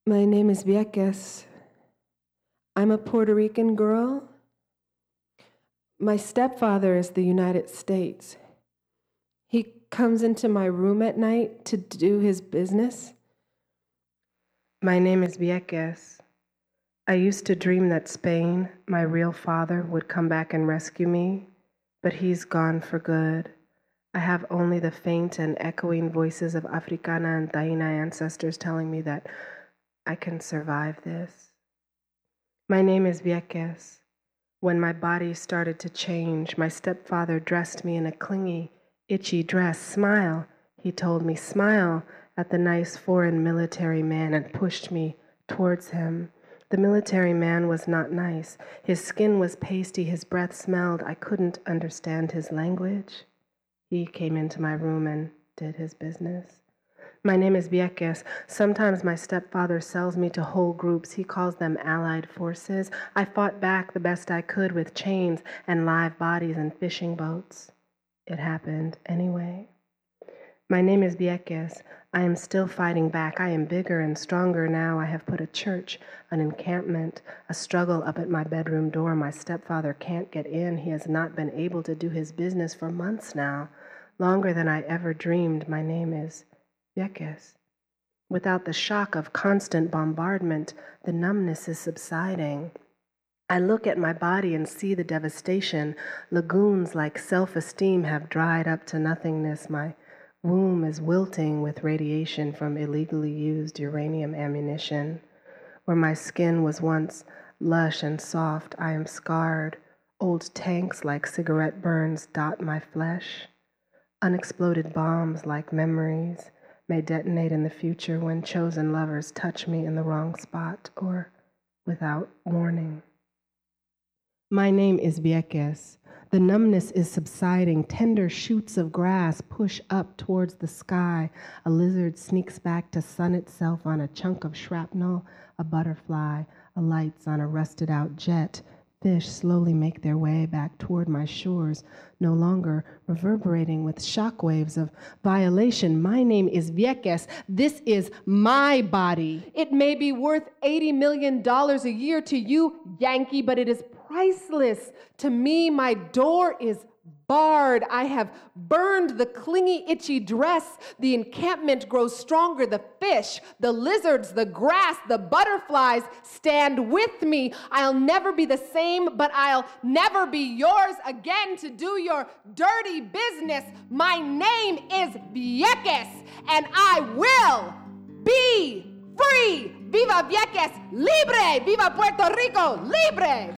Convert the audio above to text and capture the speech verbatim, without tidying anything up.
My name is Vieques. I'm a Puerto Rican girl. My stepfather is the United States. He comes into my room at night to do his business. My name is Vieques. I used to dream that Spain, my real father, would come back and rescue me, but he's gone for good. I have only the faint and echoing voices of Africana and Taína ancestors telling me that I can survive this. My name is Vieques. When my body started to change, my stepfather dressed me in a clingy, itchy dress. Smile, he told me, smile at the nice foreign military man, and pushed me towards him. The military man was not nice. His skin was pasty, his breath smelled. I couldn't understand his language. He came into my room and did his business. My name is Vieques. Sometimes my stepfather sells me to whole groups. He calls them allied forces. I fought back the best I could with chains and live bodies and fishing boats. It happened anyway. My name is Vieques. I am still fighting back. I am bigger and stronger now. I have put a church, an encampment, a struggle up at my bedroom door. My stepfather can't get in. He has not been able to do his business for months now, longer than I ever dreamed. My name is Vieques. Without the shock of constant bombardment, the numbness is subsiding. I look at my body and see the devastation. Lagoons like self-esteem have dried up to nothingness. My womb is wilting with radiation from illegally used uranium ammunition. Where my skin was once lush and soft, I am scarred. Old tanks like cigarette burns dot my flesh. Unexploded bombs like memories may detonate in the future when chosen lovers touch me in the wrong spot or without warning. My name is Vieques. The numbness is subsiding. Tender shoots of grass push up towards the sky. A lizard sneaks back to sun itself on a chunk of shrapnel. A butterfly alights on a rusted out jet. Fish slowly make their way back toward my shores, no longer reverberating with shockwaves of violation. My name is Vieques. This is my body. It may be worth eighty million dollars a year to you, Yankee, but it is priceless. To me, my door is barred. I have burned the clingy, itchy dress. The encampment grows stronger. The fish, the lizards, the grass, the butterflies stand with me. I'll never be the same, but I'll never be yours again to do your dirty business. My name is Vieques, and I will be free. Viva Vieques, libre! Viva Puerto Rico, libre!